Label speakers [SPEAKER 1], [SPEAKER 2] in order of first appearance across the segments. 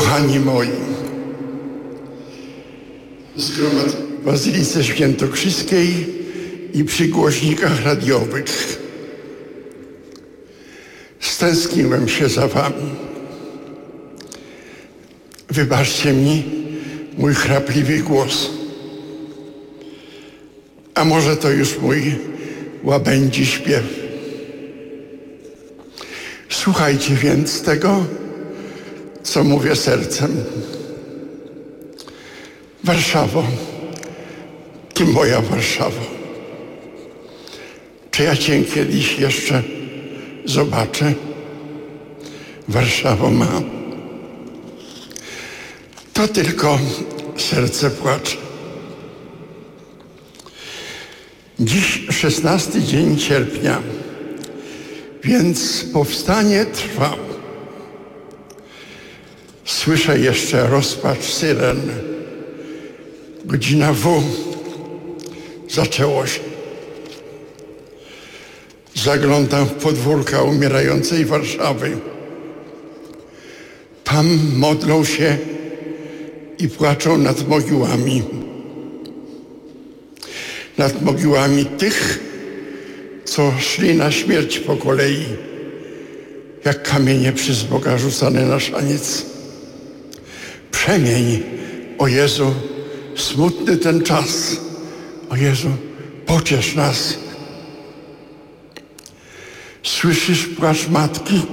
[SPEAKER 1] Kochani moi, zgromadzeni w Bazylice Świętokrzyskiej i przy głośnikach radiowych, stęskniłem się za wami. Wybaczcie mi mój chrapliwy głos. A może to już mój łabędzi śpiew. Słuchajcie więc tego, co mówię sercem. Warszawo, ty moja Warszawo, czy ja cię kiedyś jeszcze zobaczę? Warszawo ma. To tylko serce płacze. Dziś 16 dzień sierpnia, więc powstanie trwa. Słyszę jeszcze rozpacz syren. Godzina W. Zaczęło się. Zaglądam w podwórka umierającej Warszawy. Tam modlą się i płaczą nad mogiłami. Nad mogiłami tych, co szli na śmierć po kolei, jak kamienie przez Boga rzucane na szaniec. Przemień, o Jezu, smutny ten czas. O Jezu, pociesz nas. Słyszysz płacz matki?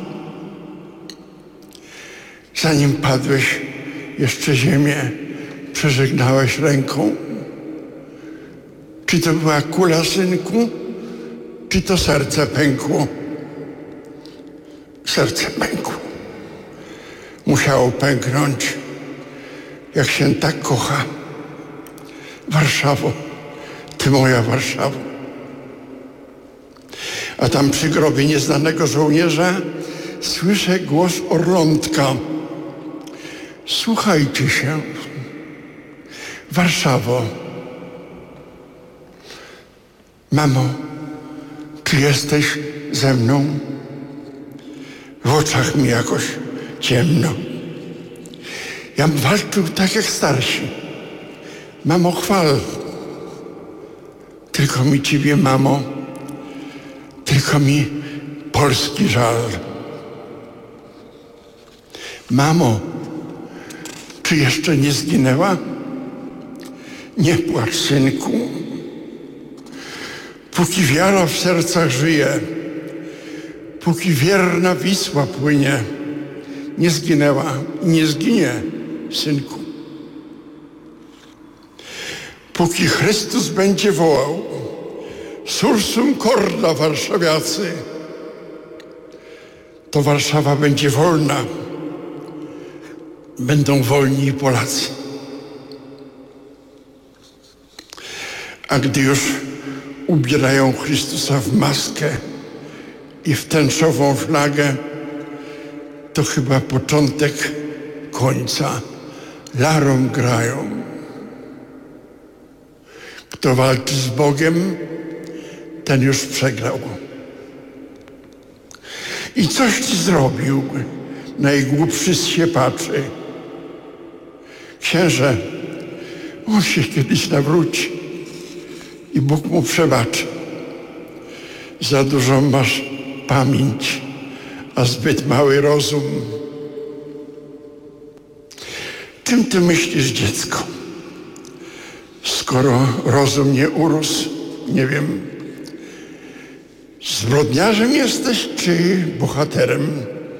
[SPEAKER 1] Zanim padłeś, jeszcze ziemię przeżegnałeś ręką. Czy to była kula, synku? Czy to serce pękło? Serce pękło. Musiało pęknąć, jak się tak kocha. Warszawo, ty moja Warszawo. A tam przy grobie nieznanego żołnierza słyszę głos orlątka. Słuchajcie się. Warszawo. Mamo, czy jesteś ze mną? W oczach mi jakoś ciemno. Ja bym walczył tak jak starsi. Mamo, chwal. Tylko mi ciebie, mamo, tylko mi Polski żal. Mamo, czy jeszcze nie zginęła? Nie płacz, synku. Póki wiara w sercach żyje, póki wierna Wisła płynie, nie zginęła i nie zginie, synku. Póki Chrystus będzie wołał, sursum corda, warszawiacy, to Warszawa będzie wolna. Będą wolni Polacy. A gdy już ubierają Chrystusa w maskę i w tęczową flagę, to chyba początek końca. Larum grają. Kto walczy z Bogiem, ten już przegrał. I coś ci zrobił, najgłupszy z siepaczy. Księże, on się kiedyś nawróci i Bóg mu przebaczy. Za dużą masz pamięć, a zbyt mały rozum. Czym ty myślisz, dziecko? Skoro rozum nie urósł, nie wiem, zbrodniarzem jesteś czy bohaterem?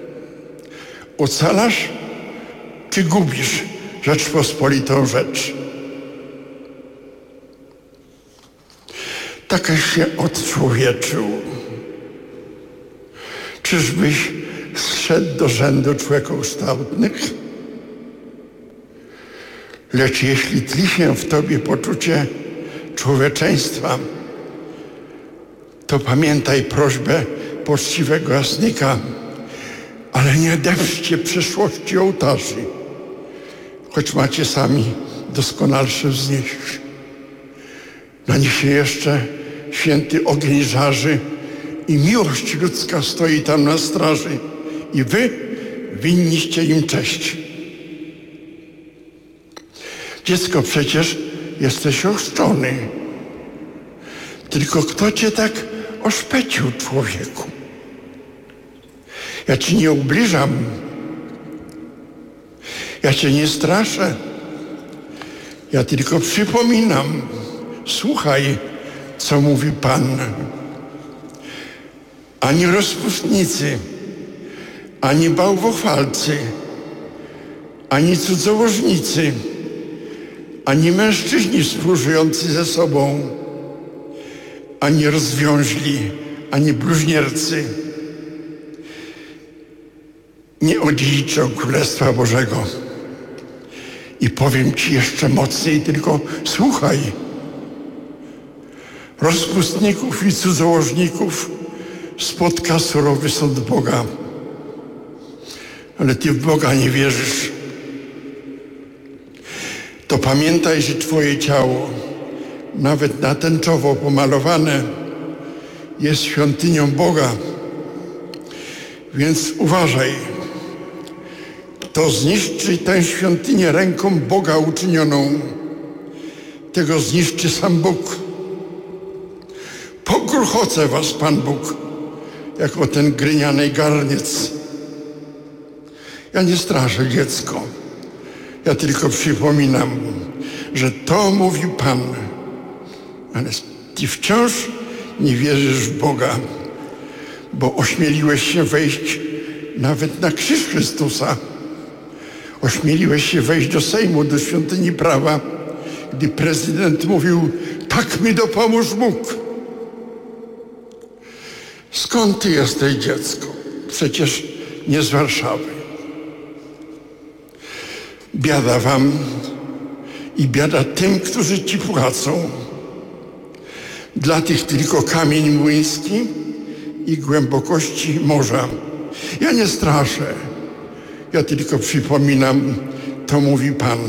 [SPEAKER 1] Ocalasz czy gubisz Rzeczpospolitą rzecz? Takaś się odczłowieczył. Czyżbyś zszedł do rzędu człowiekokształtnych? Lecz jeśli tli się w tobie poczucie człowieczeństwa, to pamiętaj prośbę poczciwego jasnika, ale nie depczcie przeszłości ołtarzy, choć macie sami doskonalsze wznieść. Na nich się jeszcze święty ogień żarzy i miłość ludzka stoi tam na straży i wy winniście im cześć. Dziecko, przecież jesteś ochrzczony. Tylko kto cię tak oszpecił, człowieku? Ja ci nie ubliżam. Ja cię nie straszę. Ja tylko przypominam. Słuchaj, co mówi Pan. Ani rozpustnicy, ani bałwochwalcy, ani cudzołożnicy, ani mężczyźni współżyjący ze sobą, ani rozwiąźli, ani bluźniercy nie odziedziczą Królestwa Bożego. I powiem ci jeszcze mocniej, tylko słuchaj. Rozpustników i cudzołożników spotka surowy sąd Boga. Ale ty w Boga nie wierzysz. To pamiętaj, że twoje ciało, nawet na tęczowo pomalowane, jest świątynią Boga. Więc uważaj. Kto zniszczy tę świątynię ręką Boga uczynioną, tego zniszczy sam Bóg. Pogruchocę was Pan Bóg, jako ten gryniany garniec. Ja nie straszę, dziecko. Ja tylko przypominam, że to mówi Pan. Ale ty wciąż nie wierzysz w Boga, bo ośmieliłeś się wejść nawet na krzyż Chrystusa. Ośmieliłeś się wejść do Sejmu, do świątyni prawa, gdy prezydent mówił: tak mi dopomóż Bóg. Skąd ty jesteś, dziecko? Przecież nie z Warszawy. Biada wam i biada tym, którzy ci płacą. Dla tych tylko kamień młyński i głębokości morza. Ja nie straszę. Ja tylko przypominam, to mówi Pan.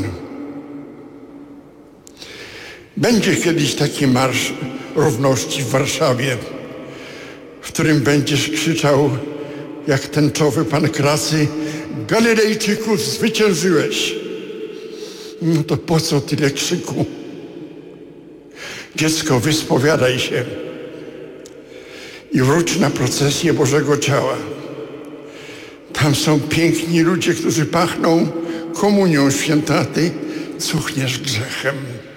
[SPEAKER 1] Będzie kiedyś taki marsz równości w Warszawie, w którym będziesz krzyczał, jak tęczowy pan Krasy: Galilejczyków, zwyciężyłeś. No to po co tyle krzyku? Dziecko, wyspowiadaj się i wróć na procesję Bożego Ciała. Tam są piękni ludzie, którzy pachną komunią święta, a ty cuchniesz grzechem.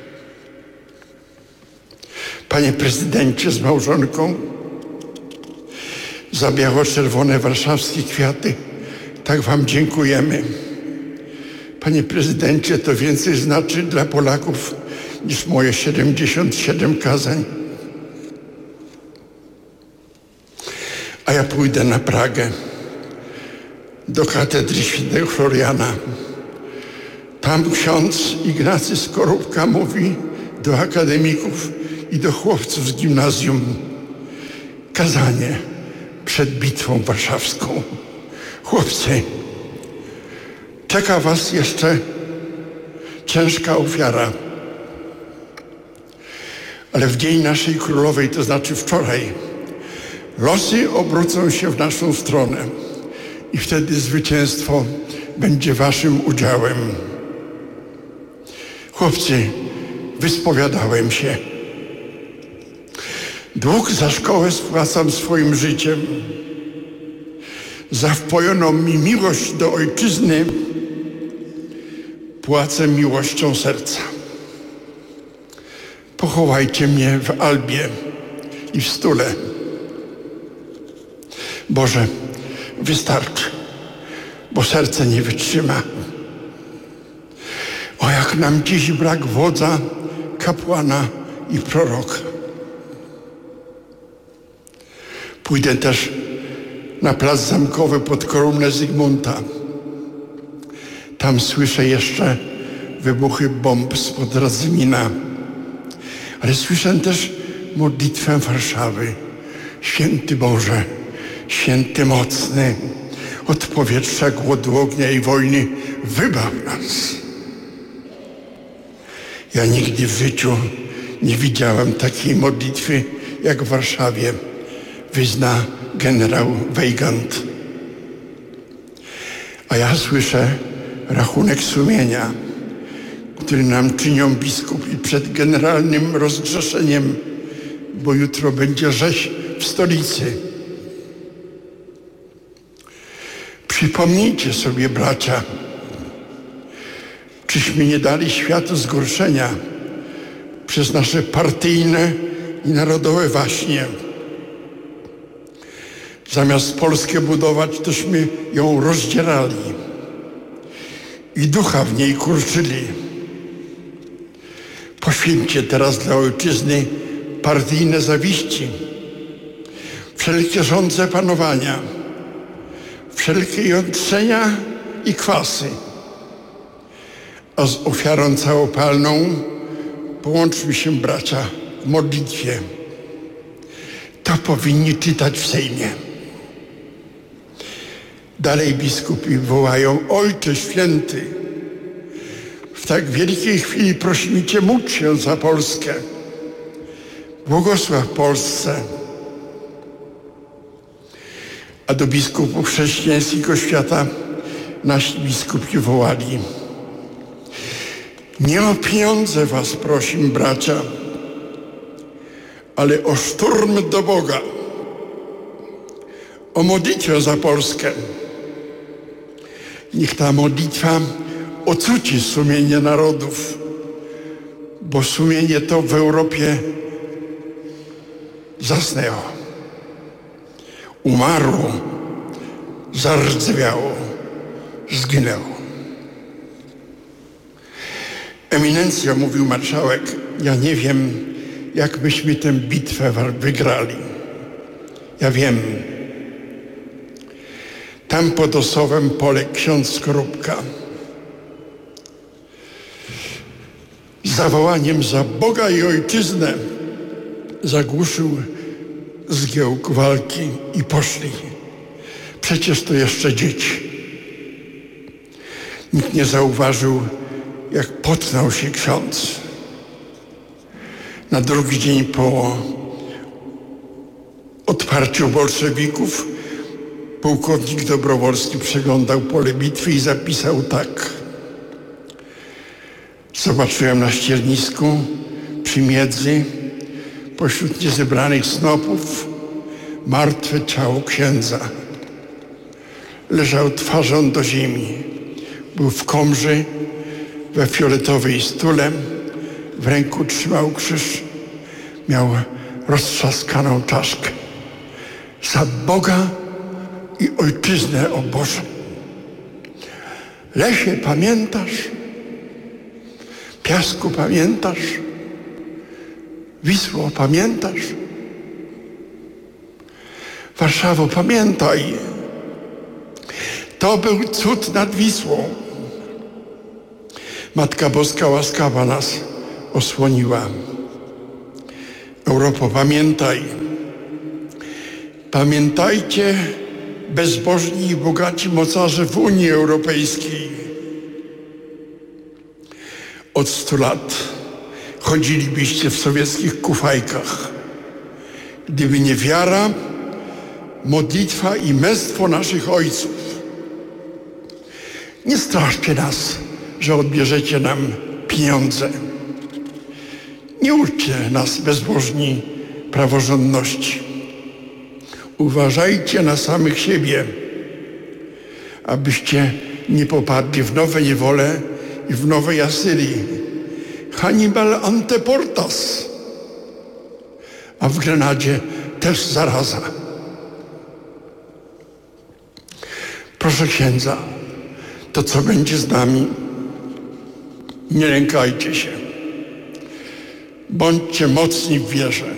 [SPEAKER 1] Panie prezydencie z małżonką, za biało-czerwone warszawskie kwiaty tak wam dziękujemy. Panie prezydencie, to więcej znaczy dla Polaków niż moje 77 kazań. A ja pójdę na Pragę, do katedry świętego Floriana. Tam ksiądz Ignacy Skorupka mówi do akademików i do chłopców z gimnazjum kazanie przed bitwą warszawską. Chłopcy, czeka was jeszcze ciężka ofiara. Ale w dzień naszej królowej, to znaczy wczoraj, losy obrócą się w naszą stronę i wtedy zwycięstwo będzie waszym udziałem. Chłopcy, wyspowiadałem się. Dług za szkołę spłacam swoim życiem. Za wpojoną mi miłość do ojczyzny płacę miłością serca. Pochowajcie mnie w Albie i w Stule. Boże, wystarczy, bo serce nie wytrzyma. O, jak nam dziś brak wodza, kapłana i proroka. Pójdę też na plac zamkowy pod kolumnę Zygmunta. Tam słyszę jeszcze wybuchy bomb spod Radzymina. Ale słyszę też modlitwę Warszawy. Święty Boże, święty mocny, od powietrza, głodu, ognia i wojny wybaw nas. Ja nigdy w życiu nie widziałem takiej modlitwy jak w Warszawie wyzna generał Weigand. A ja słyszę rachunek sumienia, który nam czynią biskupi przed generalnym rozgrzeszeniem, bo jutro będzie rzeź w stolicy. Przypomnijcie sobie, bracia, czyśmy nie dali światu zgorszenia przez nasze partyjne i narodowe waśnie. Zamiast Polskę budować, tośmy ją rozdzierali i ducha w niej kurczyli. Poświęćcie teraz dla ojczyzny partyjne zawiści, wszelkie żądze panowania, wszelkie jątrzenia i kwasy, a z ofiarą całopalną połączmy się, bracia, w modlitwie. To powinni czytać w Sejmie. Dalej biskupi wołają: Ojcze Święty, w tak wielkiej chwili prosimy Cię, módl się za Polskę. Błogosław Polsce. A do biskupów chrześcijańskiego świata nasi biskupi wołali: nie o pieniądze was prosimy, bracia, ale o szturm do Boga, o modlitwę za Polskę. Niech ta modlitwa ocuci sumienie narodów, bo sumienie to w Europie zasnęło, umarło, zardzewiało, zginęło. Eminencja, mówił marszałek, ja nie wiem, jak myśmy tę bitwę wygrali. Ja wiem. Tam pod Osowem poległ ksiądz Skorupka. Z zawołaniem za Boga i ojczyznę zagłuszył zgiełk walki i poszli. Przecież to jeszcze dzieci. Nikt nie zauważył, jak potknął się ksiądz. Na drugi dzień po odparciu bolszewików pułkownik Dobrowolski przeglądał pole bitwy i zapisał tak: zobaczyłem na ściernisku przy miedzy pośród niezebranych snopów martwe ciało księdza. Leżał twarzą do ziemi. Był w komży, we fioletowej stule, w ręku trzymał krzyż, miał roztrzaskaną czaszkę. Za Boga i ojczyznę, o Boże. Lesie, pamiętasz? Piasku, pamiętasz? Wisło, pamiętasz? Warszawo, pamiętaj. To był cud nad Wisłą. Matka Boska łaskawa nas osłoniła. Europo, pamiętaj. Pamiętajcie, bezbożni i bogaci mocarze w Unii Europejskiej. Od 100 lat chodzilibyście w sowieckich kufajkach. Gdyby nie wiara, modlitwa i męstwo naszych ojców. Nie straszcie nas, że odbierzecie nam pieniądze. Nie uczcie nas, bezbożni, praworządności. Uważajcie na samych siebie, abyście nie popadli w nowe niewole i w nowej Asyrii. Hannibal anteportas, a w Grenadzie też zaraza. Proszę księdza, to co będzie z nami? Nie lękajcie się. Bądźcie mocni w wierze.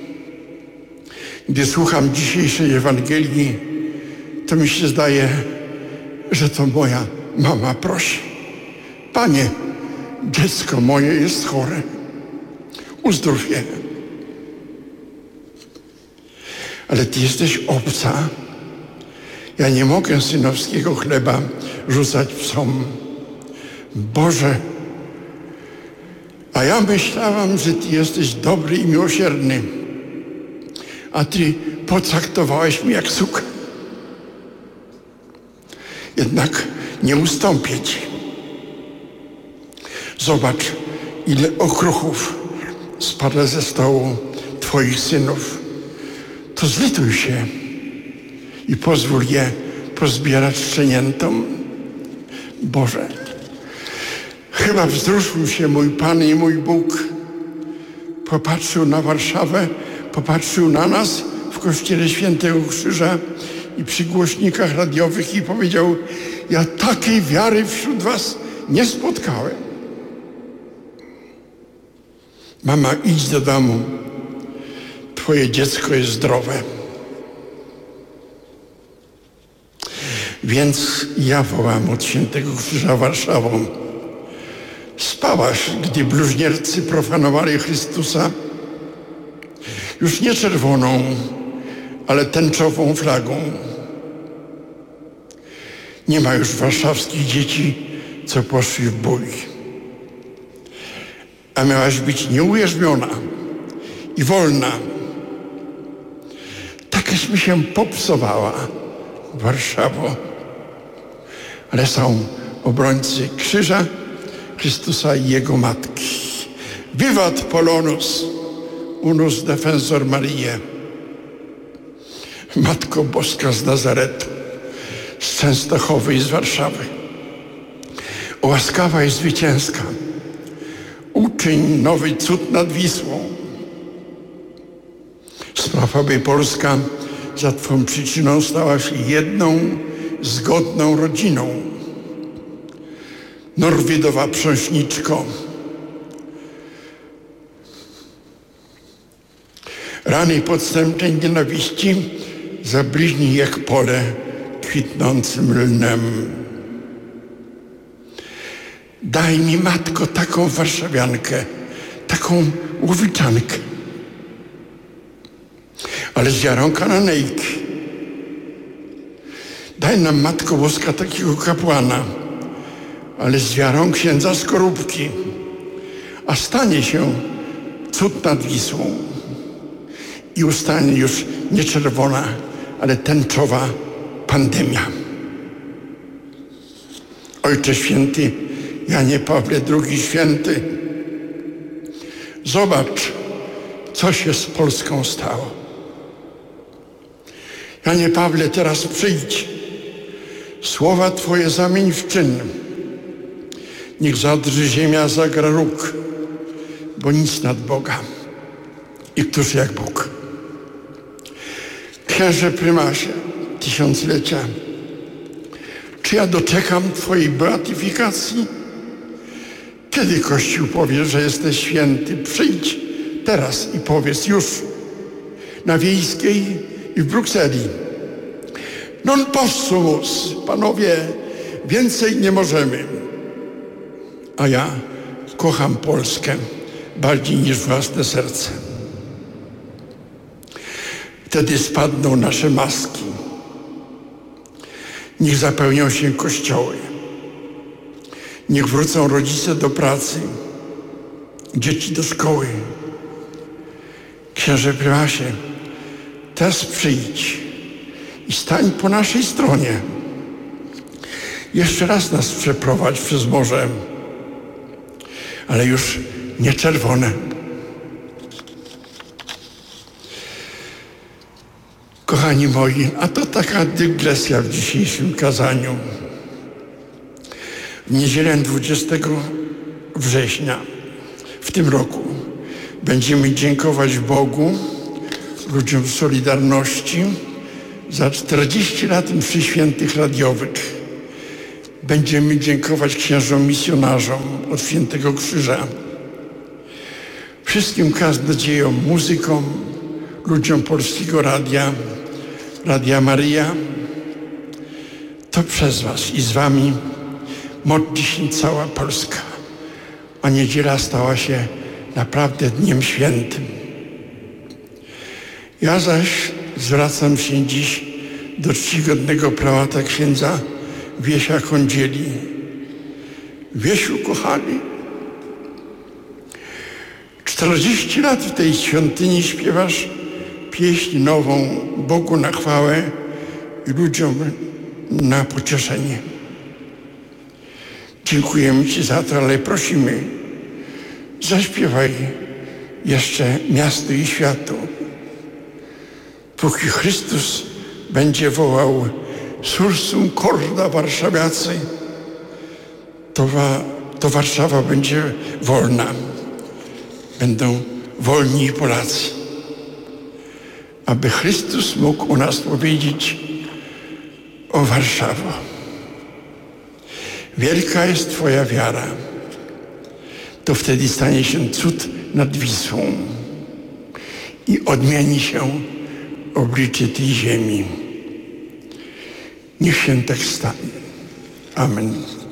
[SPEAKER 1] Gdy słucham dzisiejszej Ewangelii, to mi się zdaje, że to moja mama prosi: Panie, dziecko moje jest chore, uzdrów je. Ale Ty jesteś obca. Ja nie mogę synowskiego chleba rzucać psom. Boże, a ja myślałam, że Ty jesteś dobry i miłosierny, a Ty potraktowałeś mnie jak sukę. Jednak nie ustąpię Ci. Zobacz, ile okruchów spada ze stołu Twoich synów. To zlituj się i pozwól je pozbierać szczeniętom. Boże, chyba wzruszył się mój Pan i mój Bóg. Popatrzył na Warszawę, popatrzył na nas w Kościele Świętego Krzyża i przy głośnikach radiowych i powiedział: ja takiej wiary wśród was nie spotkałem. Mama, idź do domu. Twoje dziecko jest zdrowe. Więc ja wołam od Świętego Krzyża Warszawą. Spałaś, gdy bluźniercy profanowali Chrystusa, już nie czerwoną, ale tęczową flagą. Nie ma już warszawskich dzieci, co poszli w bój. A miałaś być nieujarzmiona i wolna. Takeś mi się popsowała, Warszawo. Ale są obrońcy krzyża Chrystusa i Jego Matki. Vivat Polonus, unus defensor Mariae. Matko Boska z Nazaretu, z Częstochowy i z Warszawy. Łaskawa i zwycięska, uczyń nowy cud nad Wisłą. Spraw, aby Polska za Twą przyczyną stała się jedną, zgodną rodziną. Norwidowa prząśniczko, rany podstępnej nienawiści zabliźnij jak pole kwitnącym lnem. Daj mi, Matko, taką warszawiankę, taką łowiczankę, ale z wiarą kananejki. Daj nam, Matko Boska, takiego kapłana, ale z wiarą księdza Skorupki, a stanie się cud nad Wisłą i ustanie już nie czerwona, ale tęczowa pandemia. Ojcze Święty Janie Pawle II Święty, zobacz, co się z Polską stało. Janie Pawle, teraz przyjdź, słowa Twoje zamień w czyn. Niech zadrży ziemia, zagra róg, bo nic nad Boga. I któż jak Bóg? Księże prymasie tysiąclecia, czy ja doczekam Twojej beatyfikacji? Kiedy Kościół powie, że jesteś święty? Przyjdź teraz i powiedz już na Wiejskiej i w Brukseli. Non possumus, panowie, więcej nie możemy. A ja kocham Polskę bardziej niż własne serce. Wtedy spadną nasze maski. Niech zapełnią się kościoły. Niech wrócą rodzice do pracy, dzieci do szkoły. Księże prymasie, teraz przyjdź i stań po naszej stronie. Jeszcze raz nas przeprowadź przez morze, ale już nie czerwone. Kochani moi, a to taka dygresja w dzisiejszym kazaniu. W niedzielę 20 września w tym roku będziemy dziękować Bogu, ludziom Solidarności za 40 lat mszy świętych radiowych. Będziemy dziękować księżom misjonarzom od Świętego Krzyża, wszystkim kaznodziejom, muzykom, ludziom Polskiego Radia, Radia Maryja. To przez was i z wami modli się cała Polska, a niedziela stała się naprawdę dniem świętym. Ja zaś zwracam się dziś do czcigodnego prałata księdza Wiesia Kądzieli. Wiesiu, kochany, 40 lat w tej świątyni śpiewasz pieśń nową Bogu na chwałę i ludziom na pocieszenie. Dziękujemy Ci za to, ale prosimy, Zaśpiewaj jeszcze miastu i światu. Póki Chrystus będzie wołał sursum corda warszawiacy, to Warszawa będzie wolna. Będą wolni Polacy. Aby Chrystus mógł u nas powiedzieć: o Warszawo, wielka jest Twoja wiara. To wtedy stanie się cud nad Wisłą i odmieni się oblicze tej ziemi. Niech się tak stanie. Amen.